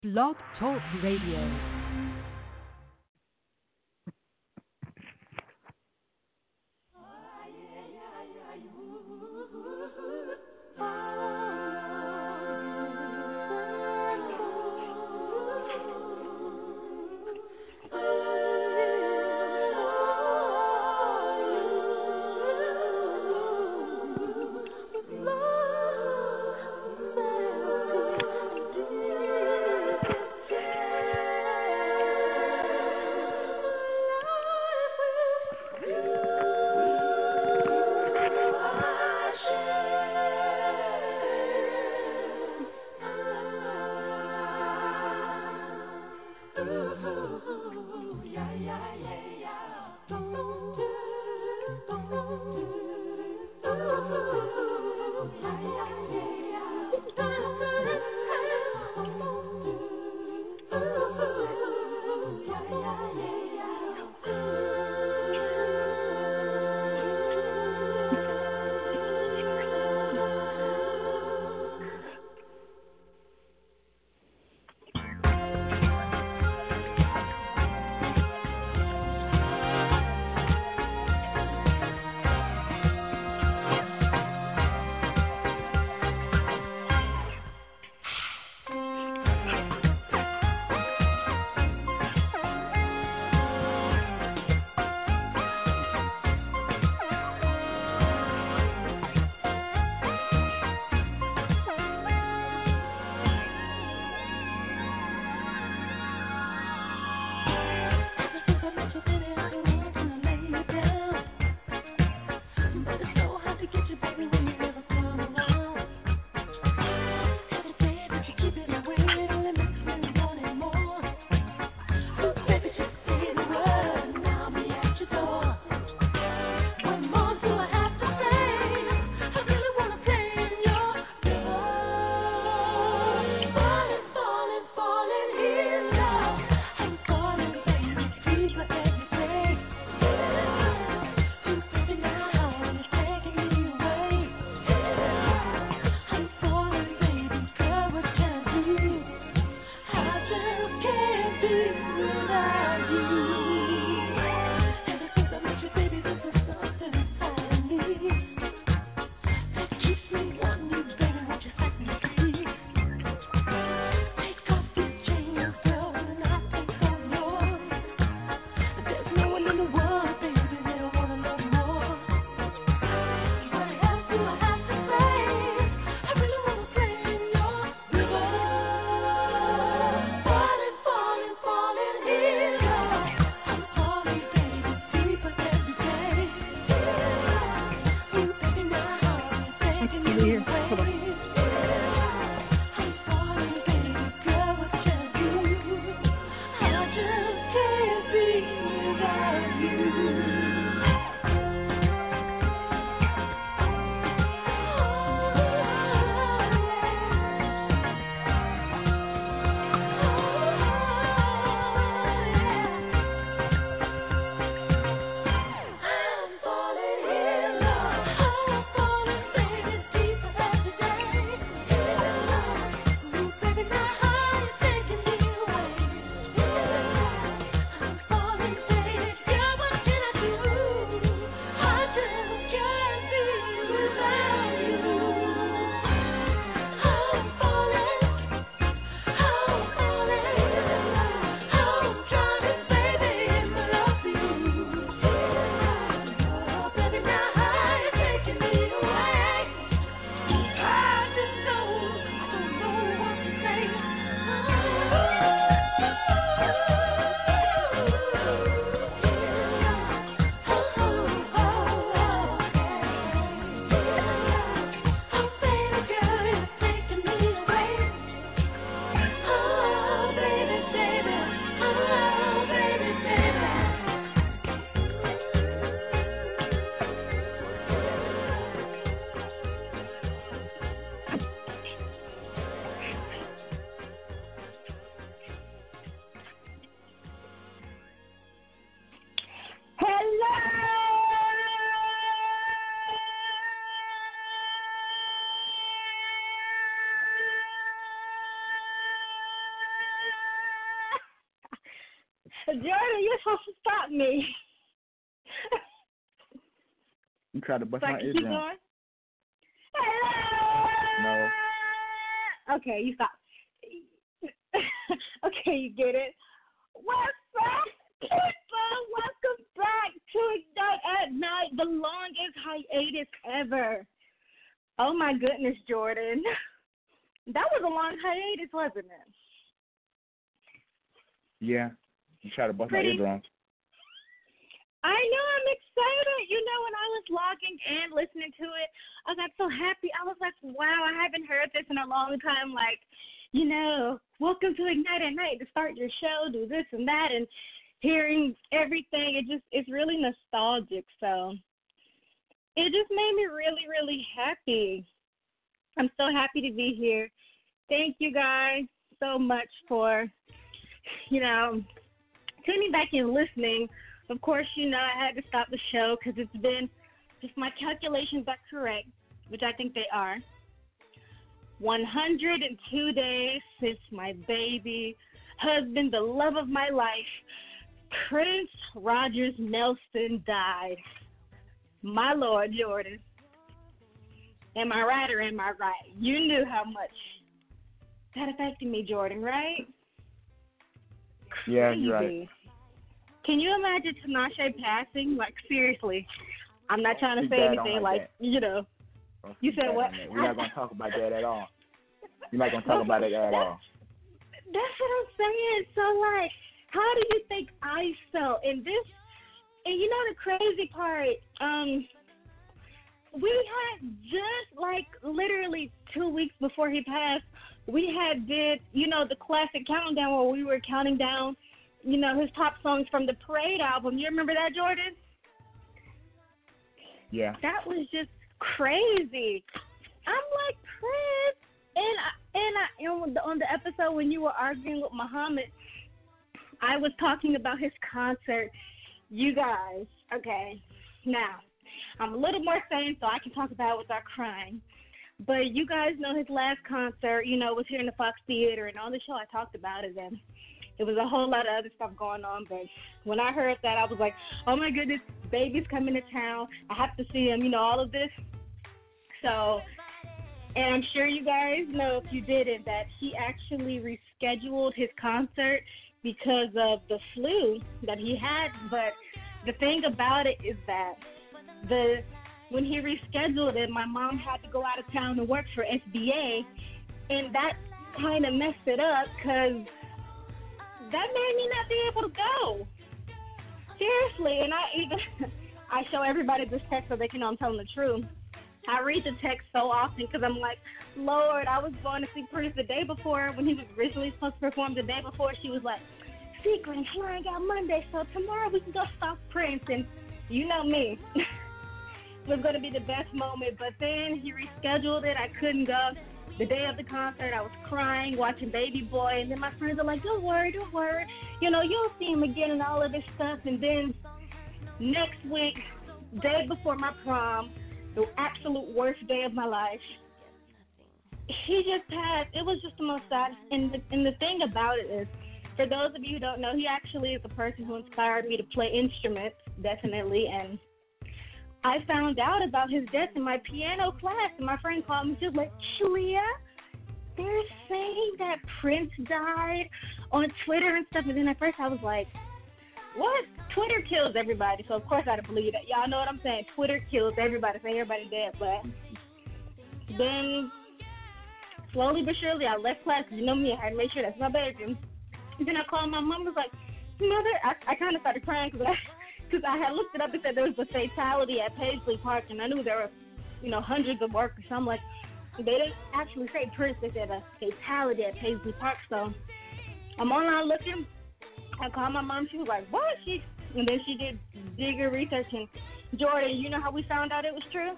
Blog Talk Radio. Jordan, you're supposed to stop me. You tried to bust So I my can keep eardrum. going? Hello. No. Okay, you stop. Okay, you get it. What's up, people? Welcome back to Ignite at Night, the longest hiatus ever. Oh my goodness, Jordan. That was a long hiatus, wasn't it? Yeah. You tried to bust Pretty. my eardrum. I know, I'm excited. You know, when I was logging and listening to it, I got so happy. I was like, wow, I haven't heard this in a long time. Like, you know, welcome to Ignite at Night, to start your show, do this and that, and hearing everything. It's really nostalgic. So it just made me really, really happy. I'm so happy to be here. Thank you guys so much for, you know, tuning back and listening. Of course, you know, I had to stop the show because it's been, if my calculations are correct, which I think they are, 102 days since my baby husband, the love of my life, Prince Rogers Nelson, died. My Lord, Jordan. Am I right or am I right? You knew how much that affected me, Jordan, right? Yeah, you're right. Can you imagine Tinashe passing? Like, seriously. I'm not trying to say anything like, you know. You said what? We're not going to talk about that at all. You're not going to talk about it at all. That's what I'm saying. So, like, how do you think I felt? And you know the crazy part, we had just, like, literally 2 weeks before he passed, we had did, you know, the classic countdown where we were counting down, you know, his top songs from the Parade album. You remember that, Jordan? Yeah. That was just crazy. I'm like, Prince. And on the episode when you were arguing with Muhammad, I was talking about his concert. You guys, okay, now, I'm a little more sane so I can talk about it without crying. But you guys know his last concert, you know, was here in the Fox Theater, and on the show I talked about it, and it was a whole lot of other stuff going on. But when I heard that, I was like, oh, my goodness, baby's coming to town. I have to see him, you know, all of this. So, and I'm sure you guys know, if you didn't, that he actually rescheduled his concert because of the flu that he had. But the thing about it is that when he rescheduled it, my mom had to go out of town to work for SBA, and that kind of messed it up because that made me not be able to go. Seriously, and I show everybody this text so they can know I'm telling the truth. I read the text so often because I'm like, Lord, I was going to see Prince the day before when he was originally supposed to perform the day before. She was like, Secret, flying out Monday, so tomorrow we can go stalk Prince. And you know me. It was going to be the best moment, but then he rescheduled it. I couldn't go. The day of the concert, I was crying, watching Baby Boy, and then my friends are like, don't worry. You know, you'll see him again and all of this stuff. And then next week, day before my prom, the absolute worst day of my life, he just passed. It was just the most sad. And the thing about it is, for those of you who don't know, he actually is the person who inspired me to play instruments, definitely, and I found out about his death in my piano class, and my friend called me. She was like, Shalia, they're saying that Prince died on Twitter and stuff. And then at first I was like, what? Twitter kills everybody, so of course I didn't believe that. Y'all know what I'm saying. Twitter kills everybody, saying everybody dead. But then slowly but surely I left class because you know me, I had to make sure that's my bedroom. And then I called my mom, was like, Mother, I kind of started crying because I had looked it up and said there was a fatality at Paisley Park, and I knew there were, you know, hundreds of workers. So I'm like, they didn't actually say Prince, they said a fatality at Paisley Park. So I'm online looking. I called my mom. She was like, what? And then she did bigger research. And Jordan, you know how we found out it was true?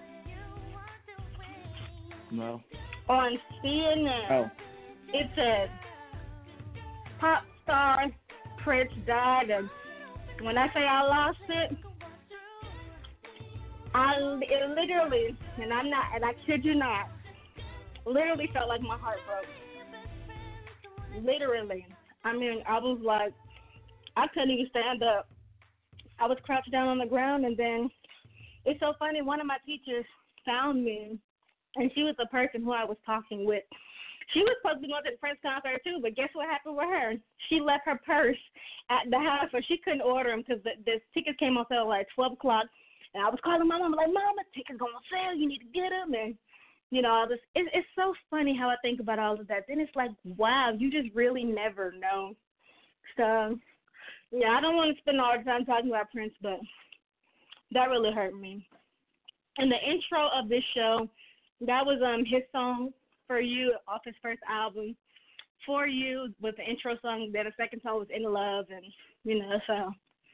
No. On CNN. Oh. It said, pop star Prince died. And when I say I lost it literally, and I kid you not, literally felt like my heart broke. Literally. I mean, I was like, I couldn't even stand up. I was crouched down on the ground, and then it's so funny. One of my teachers found me, and she was the person who I was talking with. She was supposed to be going to the Prince concert too, but guess what happened with her? She left her purse at the house, so she couldn't order them because the tickets came on sale at like 12 o'clock. And I was calling my mom, like, Mama, tickets going on sale. You need to get them. And, you know, all this. It's so funny how I think about all of that. Then it's like, wow, you just really never know. So, yeah, I don't want to spend all the time talking about Prince, but that really hurt me. And the intro of this show, that was his song, For You, off his first album. For You was the intro song. Then the second song was In Love. And, you know, so,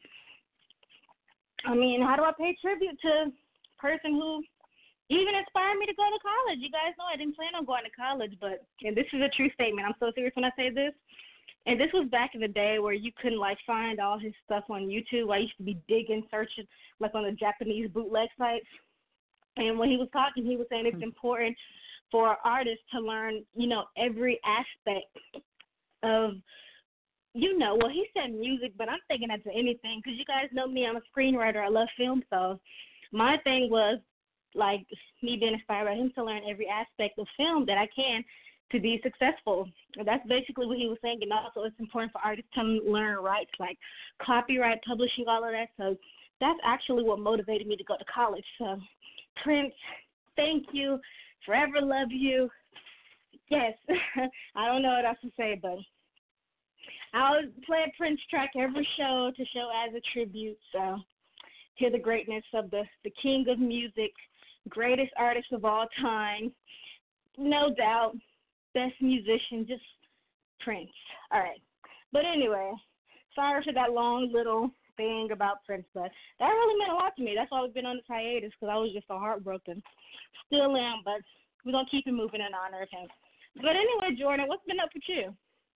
I mean, how do I pay tribute to a person who even inspired me to go to college? You guys know I didn't plan on going to college, but, and this is a true statement. I'm so serious when I say this. And this was back in the day where you couldn't, like, find all his stuff on YouTube. I used to be digging, searching, like, on the Japanese bootleg sites. And when he was talking, he was saying it's important for artists to learn, you know, every aspect of, you know, well, he said music, but I'm thinking that's anything because you guys know me. I'm a screenwriter. I love film. So my thing was, like, me being inspired by him to learn every aspect of film that I can to be successful. And that's basically what he was saying. And also it's important for artists to learn rights, like copyright, publishing, all of that. So that's actually what motivated me to go to college. So Prince, thank you. Forever love you. Yes. I don't know what else to say, but I'll play a Prince track every show to show as a tribute. So hear the greatness of the king of music, greatest artist of all time, no doubt, best musician, just Prince. All right. But anyway, sorry for that long little thing about Prince, but that really meant a lot to me. That's why I've been on this hiatus, because I was just so heartbroken. Still am, but we're going to keep it moving in honor of him. But anyway, Jordan, what's been up with you?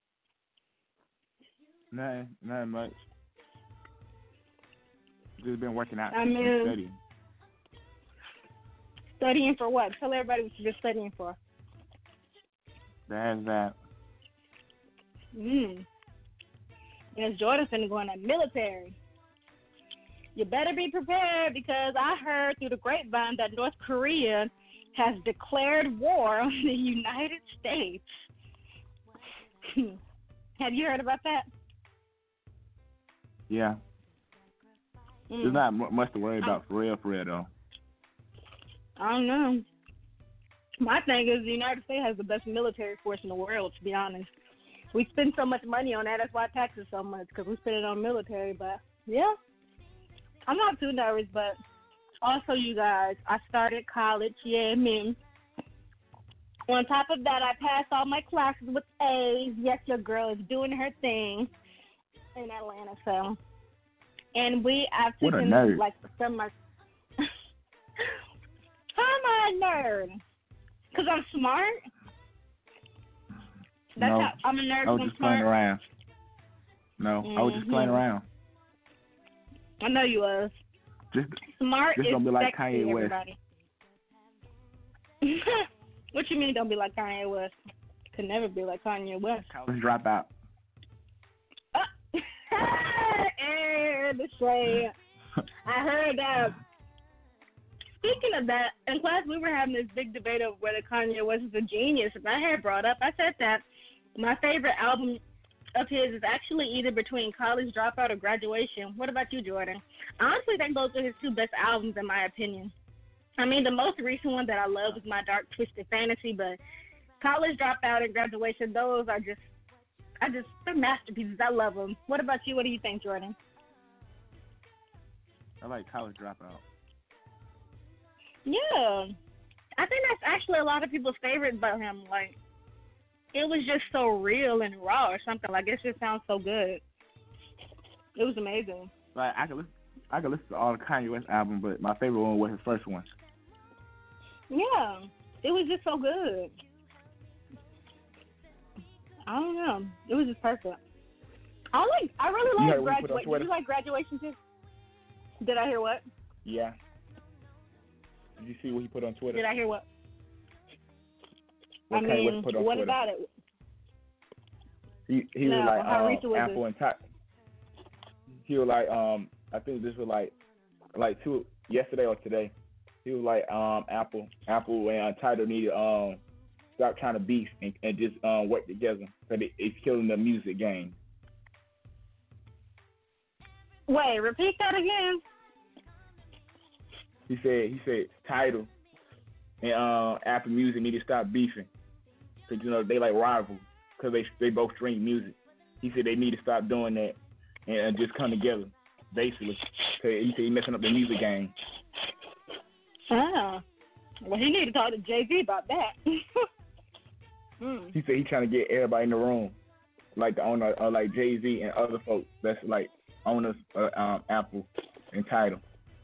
Nothing much. Just been working out and studying. Studying for what? Tell everybody what you're studying for. There's that. Yes, Jordan's finna go in the military. You better be prepared because I heard through the grapevine that North Korea has declared war on the United States. Have you heard about that? Yeah. There's not much to worry about for real, though. I don't know. My thing is the United States has the best military force in the world, to be honest. We spend so much money on that. That's why taxes so much, because we spend it on military. But, yeah, I'm not too nervous. But also, you guys, I started college. Yeah, me. On top of that, I passed all my classes with A's. Yes, your girl is doing her thing in Atlanta. So, and I've taken, like, some of my... How am I a nerd? Because I'm smart? That's no, how I'm a nerd. I was just playing around. No, I was just playing around. I know you was. Smart just is don't be like sexy, Kanye everybody. West. What you mean don't be like Kanye West? Could never be like Kanye West. College dropout. And the shade. I heard that. Speaking of that, in class we were having this big debate of whether Kanye West is a genius. And I had brought up, I said that my favorite album of his is actually either between College Dropout or Graduation. What about you, Jordan? I honestly think those are his two best albums in my opinion. I mean, the most recent one that I love is My Dark Twisted Fantasy, but College Dropout and Graduation, those are just, they're masterpieces. I love them. What about you? What do you think, Jordan? I like College Dropout. Yeah. I think that's actually a lot of people's favorite about him. Like, it was just so real and raw or something. Like, it just sounds so good. It was amazing. Like, I could listen to all the Kanye West album, but my favorite one was his first one. Yeah. It was just so good. I don't know. It was just perfect. I really like Graduation. Did you like Graduation too? Did I hear what? Yeah. Did you see what he put on Twitter? Did I hear what? What what about it? He was like Apple and Tidal. he was like, I think this was like two yesterday or today. He was like, Apple and Tidal need to stop trying to beef and just work together because it's killing the music game. Wait, repeat that again. He said Tidal and Apple Music need to stop beefing because they like rivals because they both stream music. He said they need to stop doing that and just come together, basically. Cause he said he's messing up the music game. Ah, well, he need to talk to Jay-Z about that. He said he's trying to get everybody in the room, like the owner, like Jay-Z and other folks that's like owners of Apple and Tidal.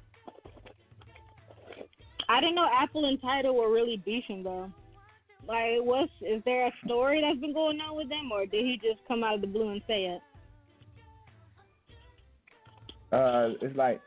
I didn't know Apple and Tidal were really beefing though. Like, is there a story that's been going on with them, or did he just come out of the blue and say it? It's like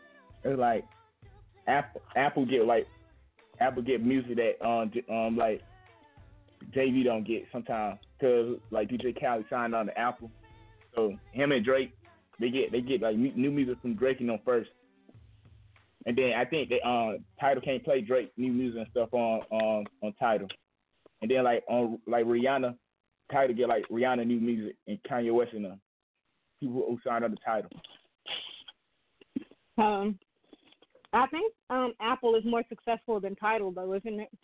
Apple get music that like Jay-Z don't get sometimes because like DJ Khaled signed on to Apple, so him and Drake they get like new music from Drake first, and then I think they Tidal can't play Drake new music and stuff on Tidal, and then like on like Rihanna, Tidal get like Rihanna new music and Kanye West and people who signed on the Tidal. I think Apple is more successful than Tidal though, isn't it?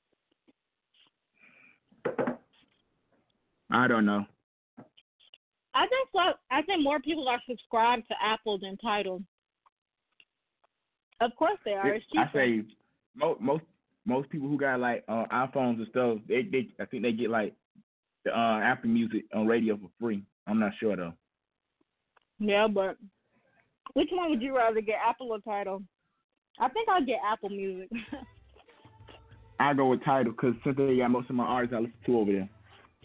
I don't know. I think more people are subscribed to Apple than Tidal. Of course they are. It's cheaper. I say most people who got like iPhones and stuff, they I think they get like the Apple Music on radio for free. I'm not sure though. Yeah, but which one would you rather get, Apple or Tidal? I think I'll get Apple Music. I go with Tidal because since they got most of my artists I listen to over there.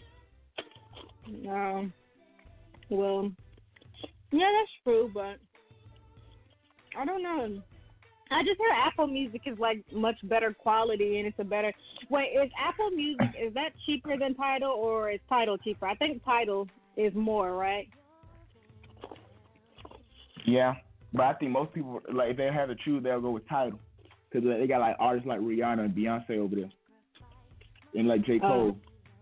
Well, yeah, that's true, but I don't know. I just heard Apple Music is like much better quality and it's a better. Wait, is Apple Music, is that cheaper than Tidal or is Tidal cheaper? I think Tidal is more, right? Yeah, but I think most people, like, if they have to choose, they'll go with Tidal because they got like artists like Rihanna and Beyonce over there, and like J. Cole.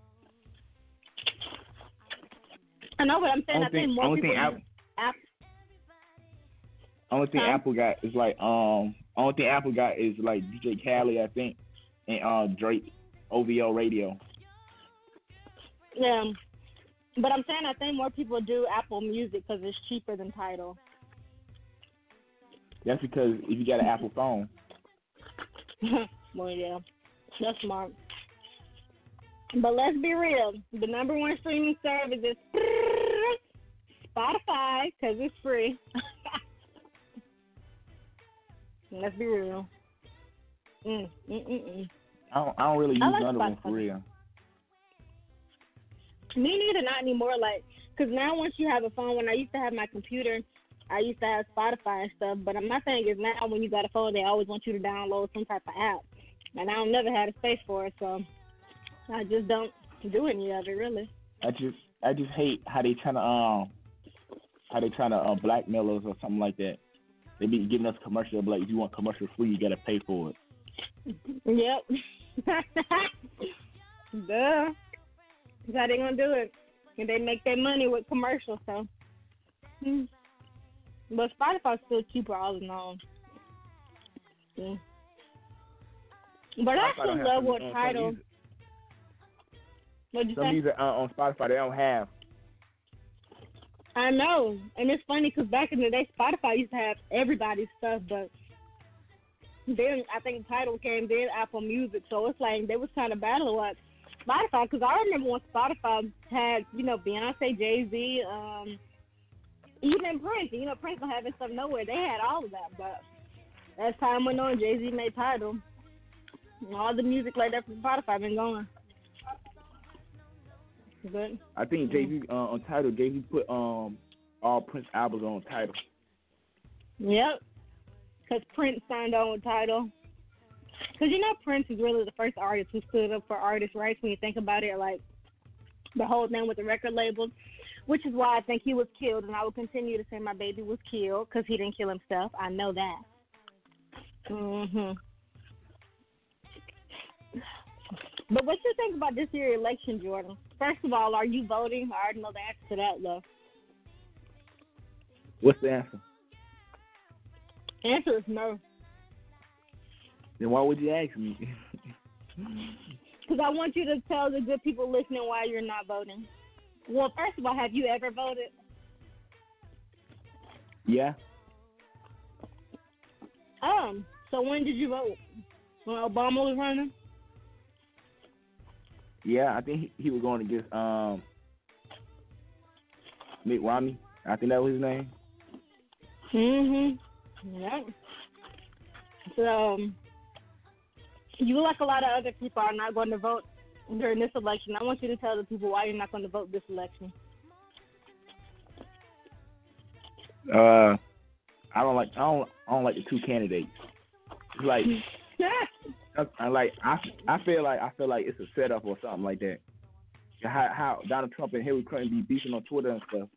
I know, but I'm saying I think more people. Only thing Apple got is like only thing Apple got is like DJ Khaled, I think, and Drake OVO radio. Yeah, but I'm saying I think more people do Apple Music because it's cheaper than Tidal. That's because if you got an Apple phone. Well, yeah, that's smart. But let's be real. The number one streaming service is Spotify because it's free. Let's be real. I don't really use another one for real. Me neither, not anymore. Like, because now once you have a phone, when I used to have my computer, I used to have Spotify and stuff. But my thing is now when you got a phone, they always want you to download some type of app. And I don't never had a space for it, so I just don't do any of it, really. I just hate how they trying to blackmail us or something like that. They be giving us commercial, like if you want commercial free, you gotta pay for it. Yep. Duh. That's how they gonna do it. And they make their money with commercials, so. But Spotify's still cheaper all in all. But I actually love what Tidal. What'd you say? Some music on Spotify they don't have. I know, and it's funny because back in the day, Spotify used to have everybody's stuff, but then I think Tidal came, then Apple Music, so it's like they was kind of battling what Spotify. Because I remember when Spotify had, Beyonce, Jay-Z, even Prince. Prince don't have his stuff nowhere. They had all of that, but as time went on, Jay-Z made Tidal. And all the music like that from Spotify been going. Good. I think Jay-Z on Tidal, Jay-Z put all Prince albums on Tidal. Yep. Because Prince signed on with Tidal. Because Prince is really the first artist who stood up for artists' rights when you think about it, like the whole thing with the record labels. which is why I think he was killed, and I will continue to say my baby was killed because he didn't kill himself. I know that. But what you think about this year election, Jordan? First of all, are you voting? I already know the answer to that, though. What's the answer? The answer is no. Then why would you ask me? Because I want you to tell the good people listening why you're not voting. Well, first of all, have you ever voted? Yeah. So when did you vote? When Obama was running? Yeah, I think he was going against Mitt Romney. I think that was his name. Yeah. So you, like a lot of other people, are not going to vote during this election. I want you to tell the people why you're not going to vote this election. I don't like the two candidates. It's like I feel like it's a setup or something like that. How Donald Trump and Hillary Clinton be beefing on Twitter and stuff.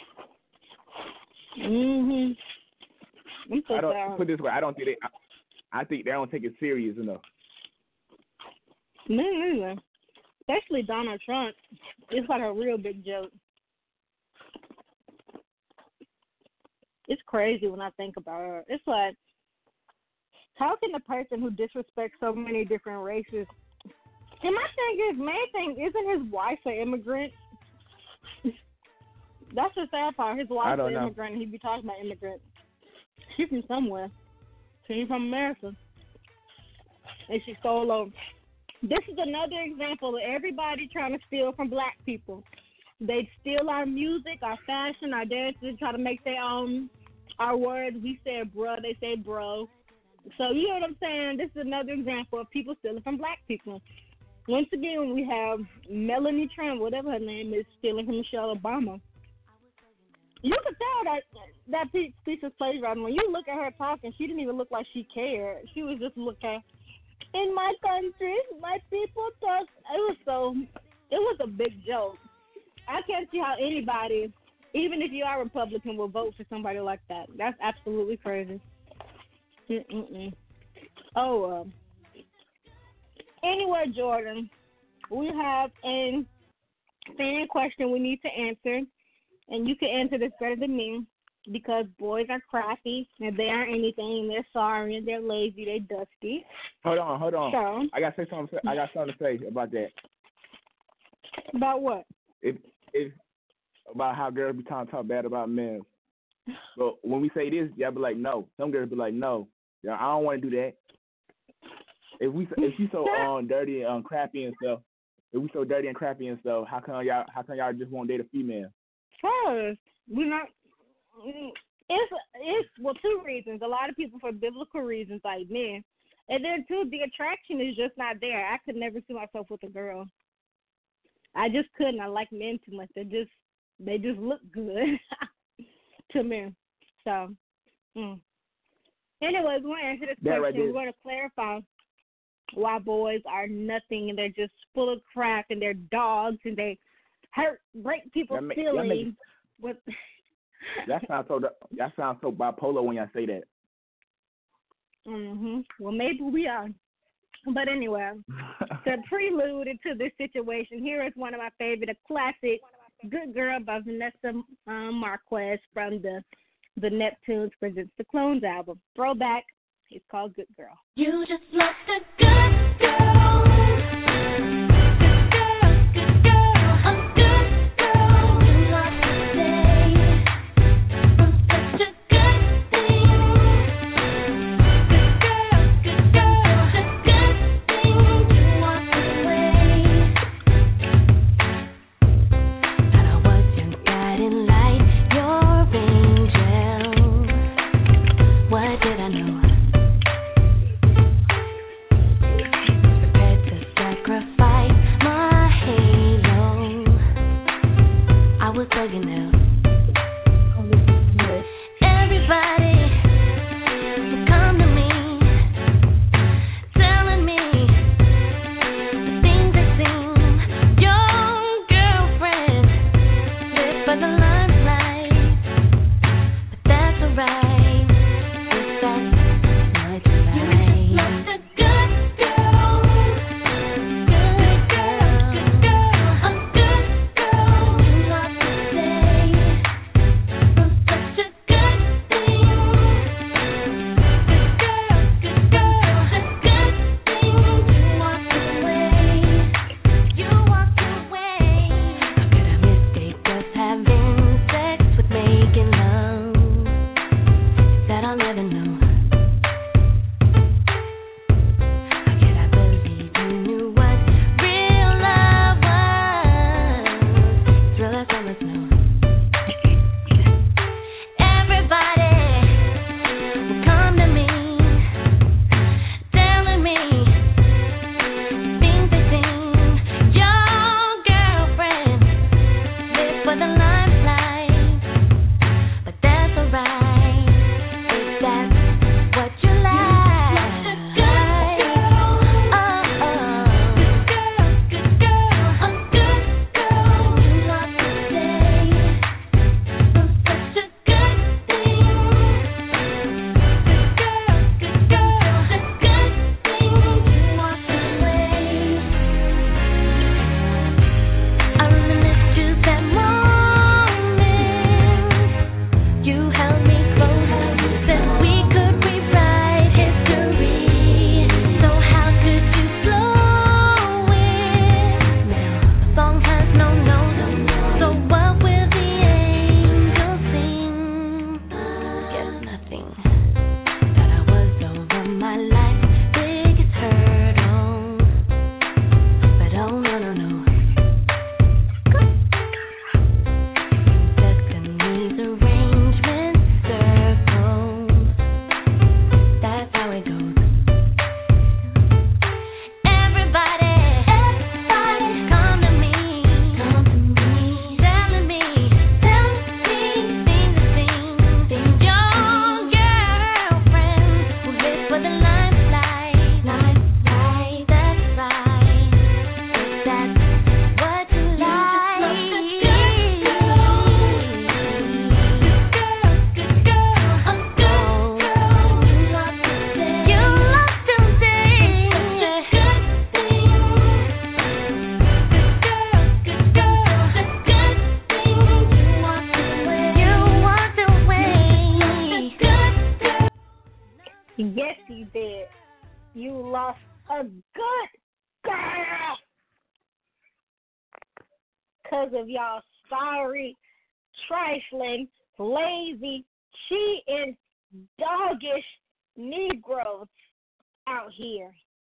I'm so I don't sorry. put it this way. I think they don't take it serious enough. Me neither. Especially Donald Trump. It's like a real big joke. It's crazy when I think about it. It's like, how can a person who disrespects so many different races? And my main thing, isn't his wife an immigrant? That's the sad part. His wife's an immigrant, and he be talking about immigrants. She's from somewhere. She's from America. And she stole over. This is another example of everybody trying to steal from black people. They steal our music, our fashion, our dances, try to make their own. Our words, we say bruh, they say bro. So you know what I'm saying? This is another example of people stealing from black people. Once again, we have Melanie Trump, whatever her name is, stealing from Michelle Obama. You can tell that piece is plagiarized. When you look at her talking, she didn't even look like she cared. She was just looking, in my country, my people talk. It was a big joke. I can't see how anybody, even if you are Republican, will vote for somebody like that. That's absolutely crazy. Anyway, Jordan, we have a fan question we need to answer, and you can answer this better than me because boys are crappy and they aren't anything. They're sorry and they're lazy. They're dusty. Hold on. So, I got something to say about that. About what? It's about how girls be trying to talk bad about men. But when we say this, y'all be like, no. Some girls be like, no. Yeah, I don't want to do that. If you so dirty and crappy and stuff, how come y'all just won't date a female? Cause we're not. It's two reasons. A lot of people for biblical reasons, like men, and then two, the attraction is just not there. I could never see myself with a girl. I just couldn't. I like men too much. They just look good to me. So, anyways, we're going to answer this question. Right, we're going to clarify why boys are nothing and they're just full of crap and they're dogs and they break people's feelings. That sounds so bipolar when y'all say that. Well, maybe we are. But anyway, to prelude into this situation, here is one of my favorite, a classic, Good Girl by Vanessa Marquez from the Neptunes Presents the Clones album. Throwback. It's called Good Girl. You just look a good girl. Good girl. A good girl. What to say? I'm such a good thing. Good girl. A good thing. You walk away. But I wasn't guiding light, your angel. What did I know? Sacrifice did. You lost a good girl because of y'all sorry, trifling, lazy, cheating, doggish Negroes out here.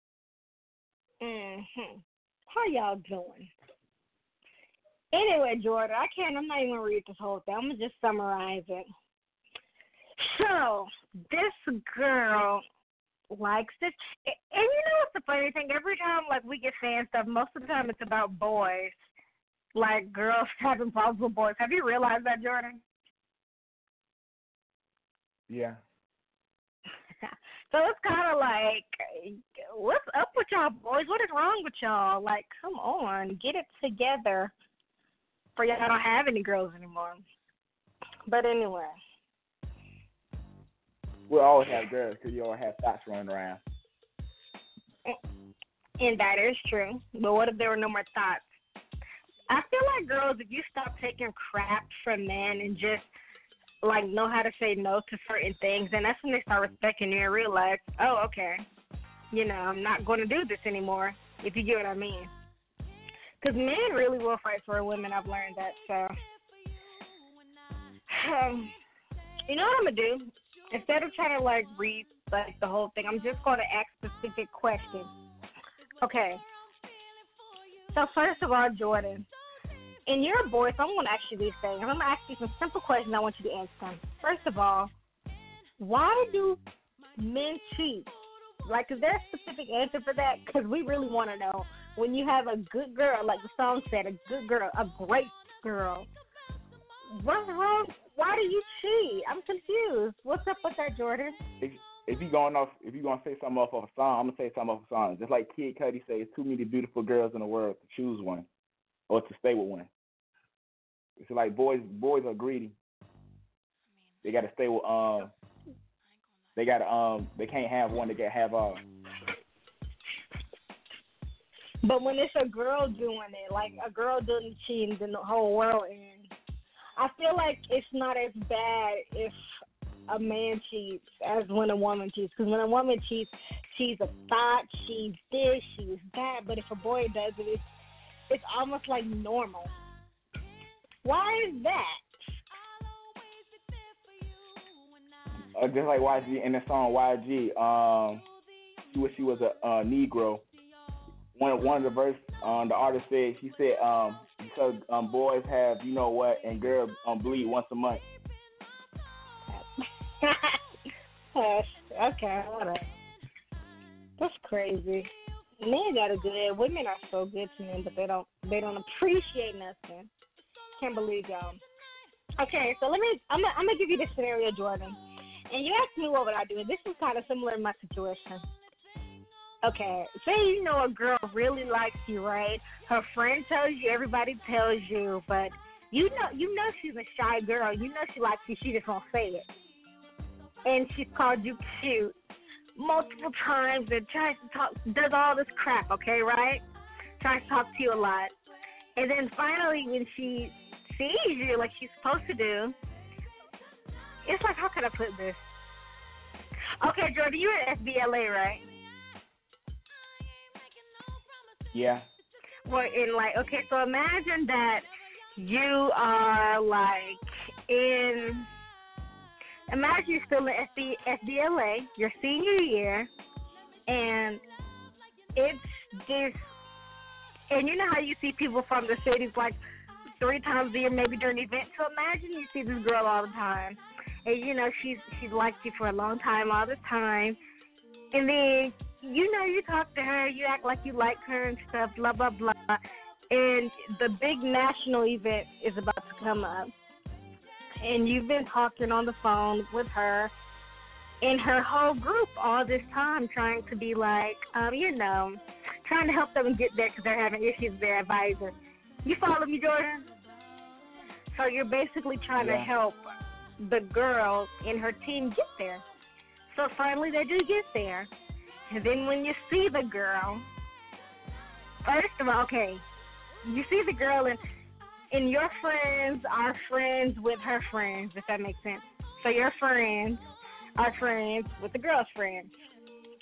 How y'all doing? Anyway, Jordan, I'm not even going to read this whole thing. I'm going to just summarize it. So, this girl likes to, and you know what's the funny thing? Every time, like, we get fan stuff, most of the time it's about boys. Like, girls having problems with boys. Have you realized that, Jordan? Yeah. So it's kind of like, what's up with y'all boys? What is wrong with y'all? Like, come on, get it together. For y'all don't have any girls anymore. But anyway. We'll always have girls because you always have thoughts running around. And that is true. But what if there were no more thoughts? I feel like girls, if you stop taking crap from men and just like know how to say no to certain things, and that's when they start respecting you and realize, oh, okay, you know, I'm not going to do this anymore, if you get what I mean. Because men really will fight for women. I've learned that. So, you know what I'm going to do? Instead of trying to, like, read, like, the whole thing, I'm just going to ask specific questions. Okay. So, first of all, Jordan, and you're a boy, so I'm going to ask you these things. I'm going to ask you some simple questions. I want you to answer them. First of all, why do men cheat? Like, is there a specific answer for that? Because we really want to know. When you have a good girl, like the song said, a good girl, a great girl, what's wrong? Why do you cheat? I'm confused. What's up with that, Jordan? If you're gonna say something off of a song, I'm gonna say something off of a song. Just like Kid Cudi says, it's too many beautiful girls in the world to choose one or to stay with one. It's like boys are greedy. They gotta stay with they can't have one, they gotta have all. But when it's a girl doing it, like a girl doing the cheating, then the whole world ends. I feel like it's not as bad if a man cheats as when a woman cheats. Because when a woman cheats, she's a thought, she's this, she's that. But if a boy does it, it's almost like normal. Why is that? Just like YG in the song YG, she wish she was a Negro. One of the verse, the artist said, she said, because boys have you know what, and girls bleed once a month. Okay, whatever. That's crazy. Men gotta do that. Women are so good to men, but they don't appreciate nothing. Can't believe y'all. Okay, so I'm gonna give you this scenario, Jordan. And you asked me what would I do. This is kind of similar to my situation. Okay, say you know a girl really likes you, right? Her friend tells you, everybody tells you, but you know she's a shy girl. You know she likes you. She just won't say it. And she's called you cute multiple times and tries to talk, does all this crap, okay, right? Tries to talk to you a lot. And then finally when she sees you like she's supposed to do, it's like, how can I put this? Okay, Jordan, you're at SBLA, right? Yeah. Well, okay, so imagine that you are imagine you're still in SBLA, your senior year, and it's this, and you know how you see people from the cities like 3 times a year, maybe during events. So imagine you see this girl all the time, and you know she's liked you for a long time, all the time, and then you know you talk to her, you act like you like her and stuff, blah blah blah, and the big national event is about to come up, and you've been talking on the phone with her and her whole group all this time, trying to be like, trying to help them get there because they're having issues with their advisor. You follow me, Jordan? So you're basically trying to help the girl and her team get there. So finally they do get there. And then when you see the girl, first of all, okay, you see the girl and your friends are friends with her friends, if that makes sense. So your friends are friends with the girl's friends.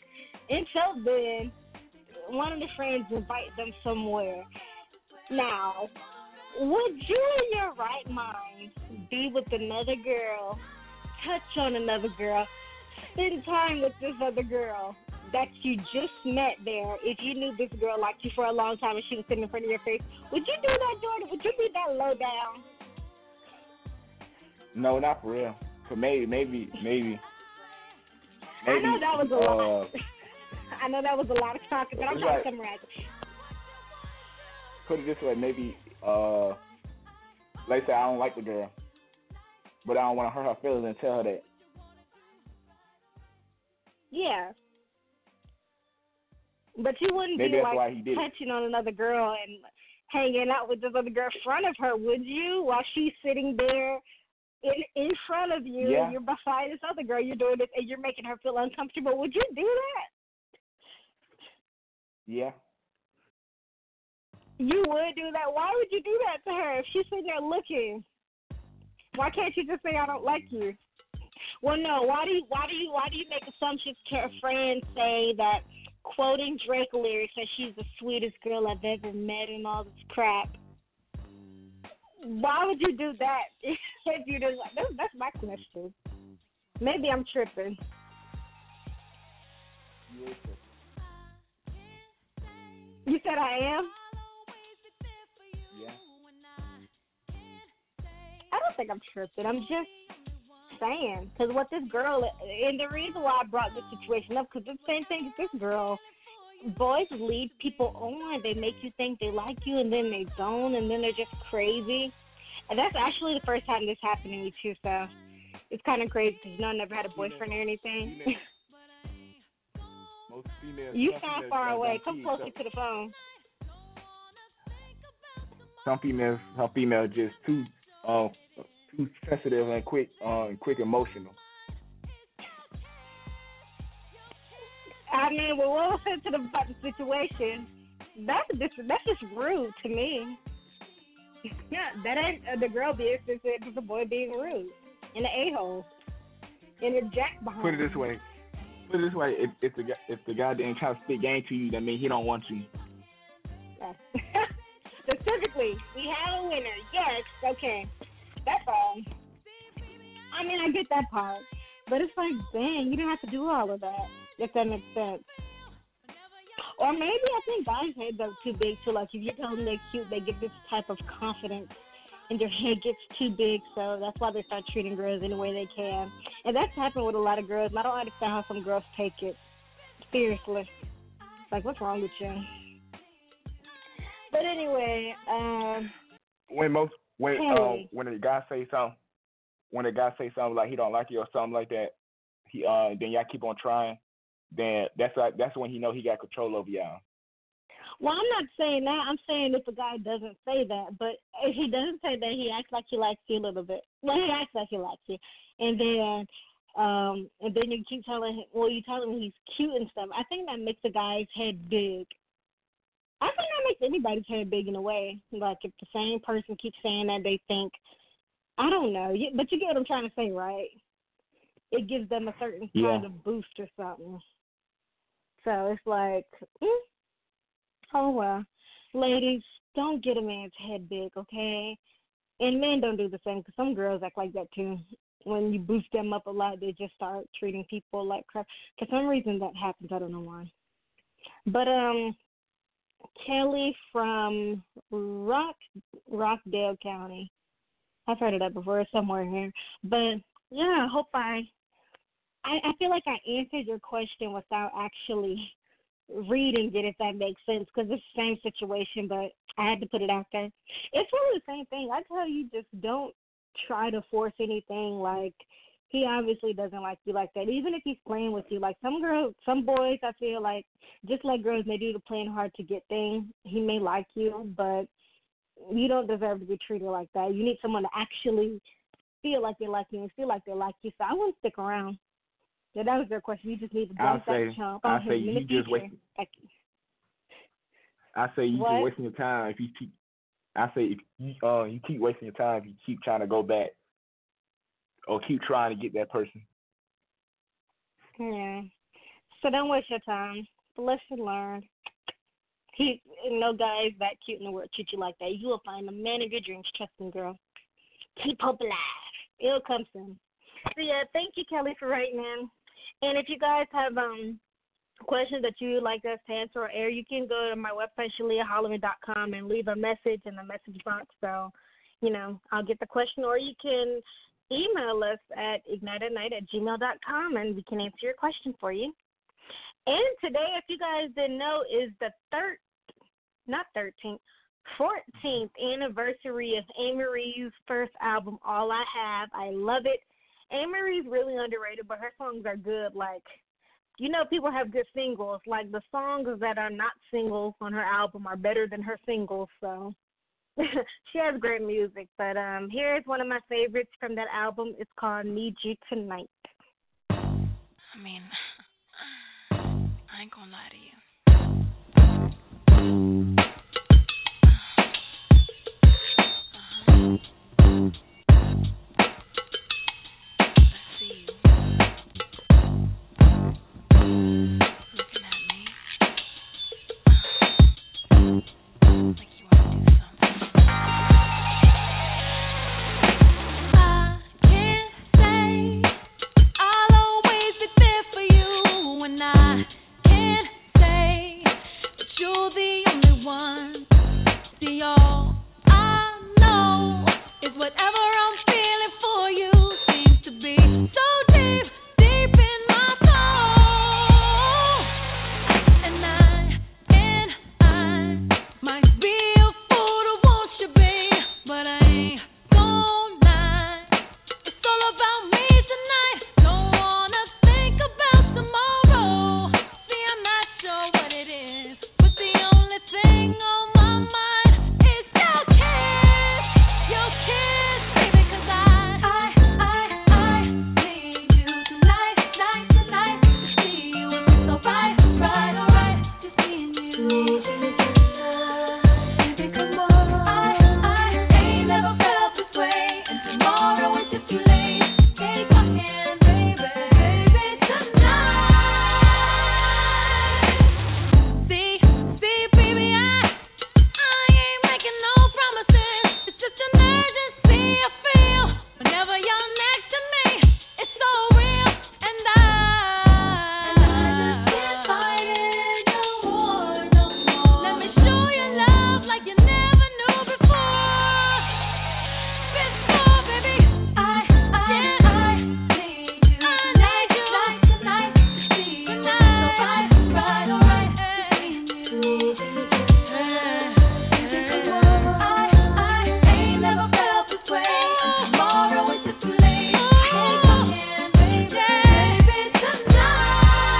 until then, one of the friends invite them somewhere. Now, would you in your right mind be with another girl, touch on another girl, spend time with this other girl that you just met there? If you knew this girl liked you for a long time and she was sitting in front of your face, would you do that, Jordan? Would you be that low down? No, not for real. So maybe. I know that was a lot. I know that was a lot of talking, but I'm trying to summarize it. Put it this way, maybe, let's say I don't like the girl, but I don't want to hurt her feelings and tell her that. Yeah. But you wouldn't Maybe be that's like why he did it. touching on another girl and hanging out with this other girl in front of her, would you? While she's sitting there in front of you, Yeah. and you're beside this other girl, you're doing this, and you're making her feel uncomfortable. Would you do that? Yeah. You would do that. Why would you do that to her if she's sitting there looking? Why can't you just say I don't like you? Well, no. Why do you make assumptions? Friends say that quoting Drake lyrics that she's the sweetest girl I've ever met and all this crap. Why would you do that if you didn't? That's my question. Maybe I'm tripping. You said I am? Yeah. I don't think I'm tripping. I'm just saying. Because what this girl, and the reason why I brought this situation up, because it's the same thing as this girl. Boys lead people on. They make you think they like you, and then they don't, and then they're just crazy. And that's actually the first time this happened to me, too, so it's kind of crazy because, I never had a boyfriend or anything. Most females. You sound far away. Come closer to the phone. Some females just too sensitive and quick emotional. I mean, well, we'll sensitive about the situation. That's just rude to me. Yeah, that ain't the girl being sensitive. It's the boy being rude and an a-hole and a jack behind. Put it this way. If the guy didn't try to spit game to you, that means he don't want you. Specifically, we have a winner. Yes, okay. That's all. I mean, I get that part. But it's like, dang, you didn't have to do all of that, if that makes sense. Or maybe I think guys' heads are too big, too. Like, if you tell them they're cute, they get this type of confidence, and their head gets too big, so that's why they start treating girls any way they can. And that's happened with a lot of girls, and I don't understand how some girls take it seriously. Like, what's wrong with you? But anyway, when a guy say something like he don't like you or something like that, then y'all keep on trying, then that's when he know he got control over y'all. Well, I'm not saying that. I'm saying if a guy doesn't say that, but if he doesn't say that, he acts like he likes you a little bit. Well, he acts like he likes you, and then you keep telling him. Well, you tell him he's cute and stuff. I think that makes a guy's head big. I think that makes anybody's head big in a way. Like if the same person keeps saying that, they think, I don't know, but you get what I'm trying to say, right? It gives them a certain kind of boost or something. So it's like, oh well, ladies, don't get a man's head big, okay? And men don't do the same because some girls act like that too. When you boost them up a lot, they just start treating people like crap. For some reason that happens. I don't know why. But Kelly from Rockdale County. I've heard of that before. It's somewhere here. But yeah, I hope I feel like I answered your question without actually reading it, if that makes sense, because it's the same situation, but I had to put it out there. It's really the same thing. I tell you, just don't try to force anything. Like, he obviously doesn't like you like that, even if he's playing with you. Like, some boys, I feel like, just like girls, they do the playing hard to get thing. He may like you, but you don't deserve to be treated like that. You need someone to actually feel like they like you and feel like they like you. So I wouldn't stick around. Yeah, that was their question. You just need to dump that chump on him in the future. I say you just wasting your time if you keep. I say if you keep wasting your time if you keep trying to go back or keep trying to get that person. Yeah. So don't waste your time. Lesson learned. No guy is that cute in the world treat you like that. You will find the man of your dreams. Trust me, girl. Keep hope alive. It'll come soon. So yeah, thank you, Kelly, for writing in. And if you guys have questions that you would like us to answer or air, you can go to my website, ShaleaHolloman.com, and leave a message in the message box. So, I'll get the question, or you can email us at igniteatnight@gmail.com, and we can answer your question for you. And today, if you guys didn't know, is the 14th anniversary of Amerie's first album, All I Have. I love it. Amerie's really underrated, but her songs are good. Like, people have good singles. Like, the songs that are not singles on her album are better than her singles, so she has great music. But here's one of my favorites from that album. It's called Need You Tonight. I mean, I ain't gonna lie to you. I see you looking at me like you wanna do something. I can't say I'll always be there for you, and I can't say that you're the only one. See, all I know is whatever I'm feeling for you seems to be so deep, deep in my soul. And I might be a fool to want you, babe, but I ain't gonna lie. It's all about me tonight. Don't wanna think about tomorrow. See, I'm not sure what it is, but the only thing on my mind is your kiss, baby. 'Cause I need you tonight, tonight. To see you is so right, alright. Just me and you. Need you tonight, baby. Come on. I ain't never felt this way, and tomorrow is just too late. Take my hand, baby, tonight. See, baby, I ain't making no promises. It's just an urgency I feel whenever you're next to me. It's so real, and I just can't fight it no more. Let me show you love like you never knew before. Baby, I need you tonight. To see you so right, alright. Just me and you. I ain't never felt this way, and tomorrow is just too late. Take my hand, baby, tonight.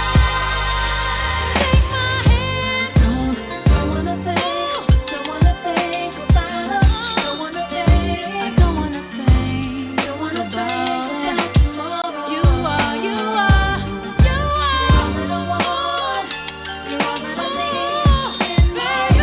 Take my hand. Don't wanna think about us. Don't wanna think about tomorrow. You are the one. You're all that I need in my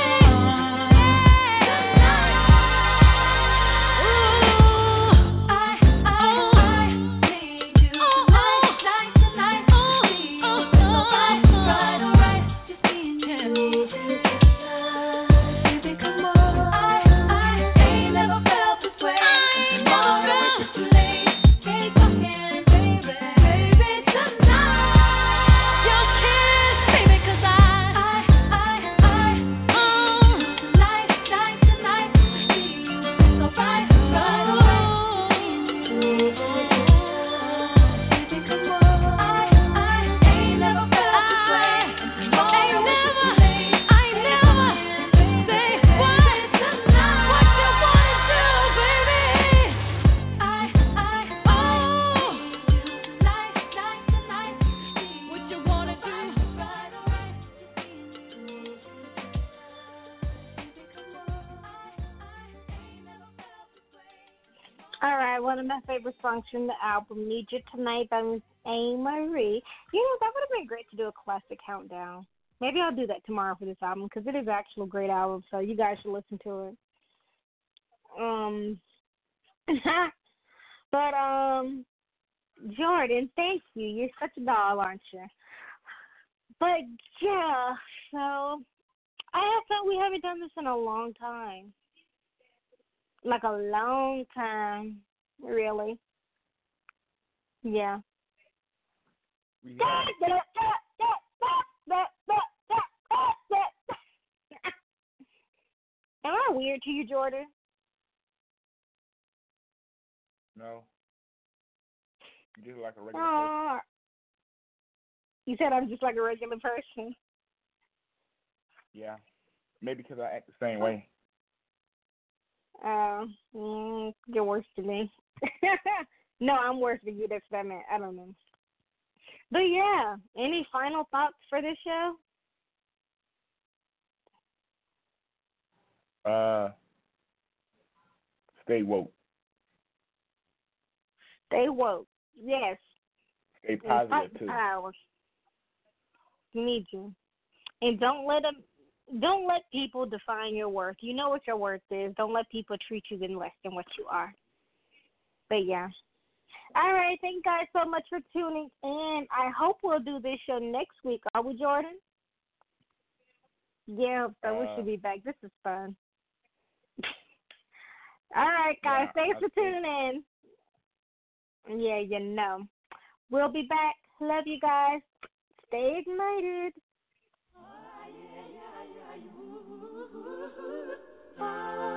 All right, one of my favorite songs from the album, Need You Tonight, by Miss Amerie. That would have been great to do a classic countdown. Maybe I'll do that tomorrow for this album, because it is actually a great album, so you guys should listen to it. But Jordan, thank you. You're such a doll, aren't you? But yeah, so I have felt we haven't done this in a long time. Like a long time, really. Yeah. We Am have. I weird to you, Jordan? No. You just like a regular person. You said I'm just like a regular person. Yeah. Maybe because I act the same way. You're worse than me. No, I'm worse than you. That's what I meant. I don't know. But yeah, any final thoughts for this show? Stay woke. Stay woke. Yes. Stay And fight positive the too. power. Need you. And don't let people define your worth. You know what your worth is. Don't let people treat you in less than what you are. But yeah. All right. Thank you guys so much for tuning in. I hope we'll do this show next week. Are we, Jordan? Yeah, so we should be back. This is fun. All right, guys. Yeah, Thanks for tuning in. Yeah, you know. We'll be back. Love you guys. Stay ignited. Oh.